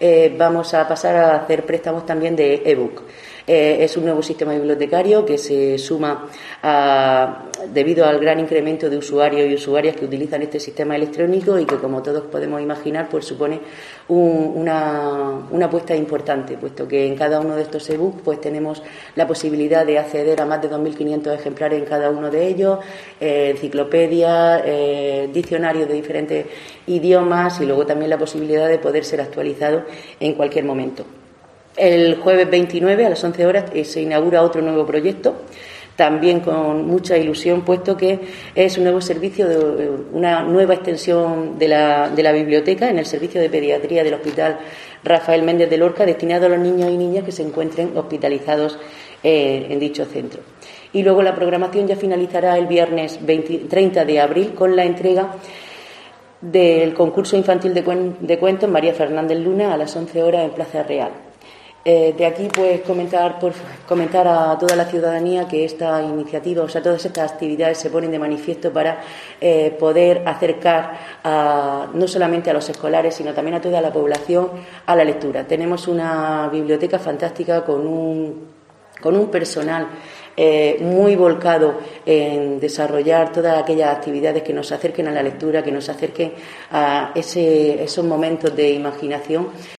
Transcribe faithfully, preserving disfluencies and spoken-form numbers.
eh, vamos a pasar a hacer préstamos también de ebook. Eh, es un nuevo sistema bibliotecario que se suma a, debido al gran incremento de usuarios y usuarias que utilizan este sistema electrónico y que, como todos podemos imaginar, pues supone un, una, una apuesta importante, puesto que en cada uno de estos ebooks pues tenemos la posibilidad de acceder a más de dos mil quinientos ejemplares en cada uno de ellos, eh, enciclopedias, eh, diccionarios de diferentes idiomas y luego también la posibilidad de poder ser actualizado en cualquier momento. El jueves veintinueve a las once horas eh, se inaugura otro nuevo proyecto, también con mucha ilusión, puesto que es un nuevo servicio, de, una nueva extensión de la, de la biblioteca en el servicio de pediatría del Hospital Rafael Méndez de Lorca, destinado a los niños y niñas que se encuentren hospitalizados eh, en dicho centro. Y luego la programación ya finalizará el viernes veinte, treinta de abril con la entrega del concurso infantil de, cuen, de cuentos María Fernández Luna a las once horas en Plaza Real. Eh, de aquí, pues, comentar, por, comentar a toda la ciudadanía que esta iniciativa, o sea, todas estas actividades se ponen de manifiesto para eh, poder acercar a, no solamente a los escolares, sino también a toda la población a la lectura. Tenemos una biblioteca fantástica con un, con un personal Eh, muy volcado en desarrollar todas aquellas actividades que nos acerquen a la lectura, que nos acerquen a ese, esos momentos de imaginación